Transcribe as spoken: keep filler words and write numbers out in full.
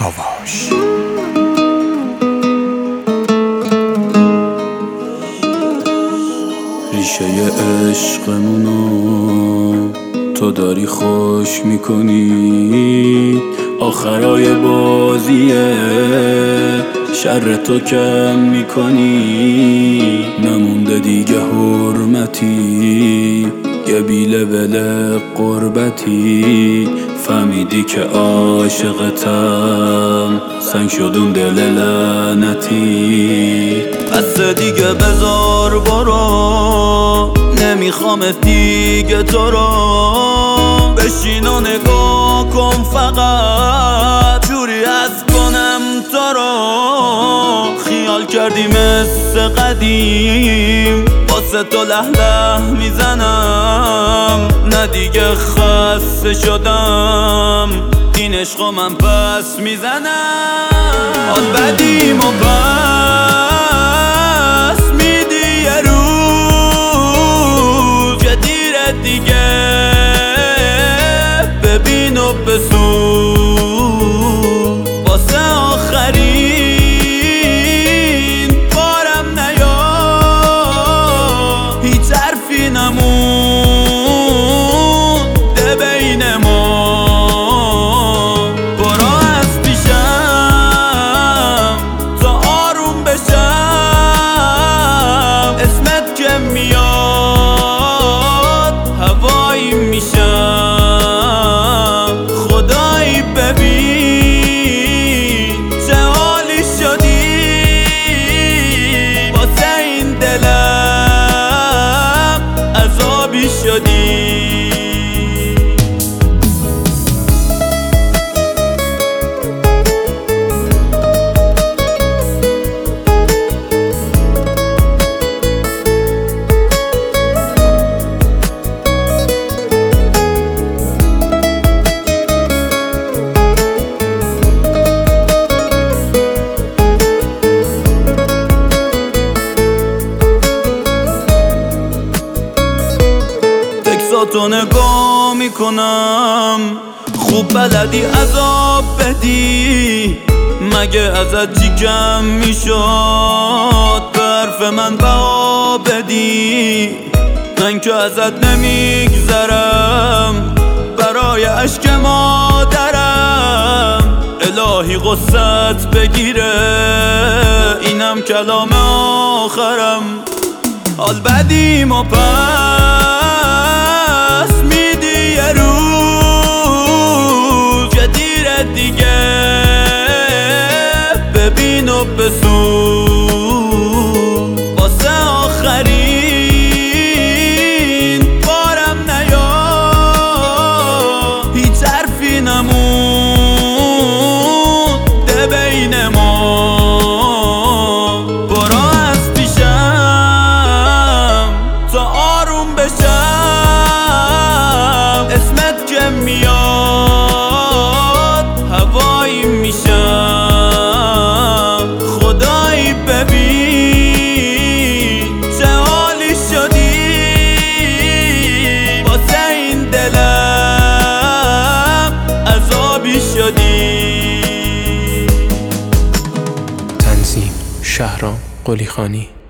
کاواش. ریشه عشقمونو تو داری خوش میکنی، آخرای بازیه شر تو کم میکنی. نمونده دیگه حرمتی، یه بیله ول قربتی. فهمیدی که عاشقتم، سنگ شدون دل لعنتی. بس دیگه بذار برو، نمیخوام دیگه تو رو. بشین و نگاه کن فقط، جوری از کنم تو رو. خیال کردی مثل قدیم، واسه تو له له میزنم. نه دیگه خسته شدم، این عشقو من پس میزنم. حال بدیم و پس میدی یه روز، یه دیره دیگه ببین و بسوز. واسه آخرین بارم نیا، هیچ حرفی نمونده بین ما. برو از پیشم تا آروم بشم، اسمت که میاد هوایی میشم. خدایی ببین چه حالی شدی، واسه این دلم عذابی شدی. تو نگاه میکنم، خوب بلدی عذاب بدی. مگه ازت چی کم میشد به حرف من بها بدی؟ من که ازت نمیگذرم برای عشق مادرم. الهی غصت بگیره، اینم کلام آخرم. حال بدیم و پس میدی یه روز، یه دیره دیگه ببین و بسوز. واسه آخرین بارم نیا، هیچ حرفی نمونده بین ما. برو از پیشم تا آروم بشم، اسمت که میاد هوایی میشم. خدایی ببین چه حالی شدی، واسه این دلم عذابی شدی. تنظیم شهرام قلیخانی.